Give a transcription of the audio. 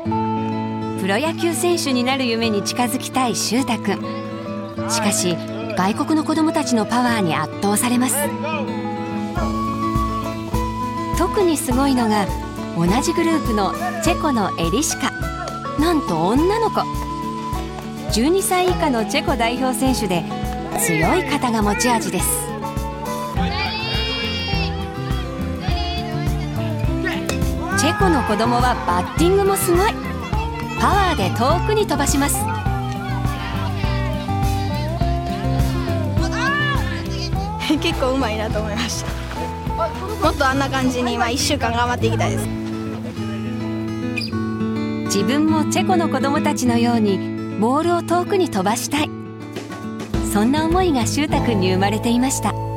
プロ野球選手になる夢に近づきたい秀太くん。しかし外国の子どもたちのパワーに圧倒されます。特にすごいのが同じグループのチェコのエリシカ。なんと女の子。12歳以下のチェコ代表選手で強い肩が持ち味です。チェコの子供はバッティングもすごい。パワーで遠くに飛ばします。 結構うまいなと思いました。もっとあんな感じに1週間頑張っていきたいです。 自分もチェコの子供たちのようにボールを遠くに飛ばしたい。そんな思いが秀太くんに生まれていました。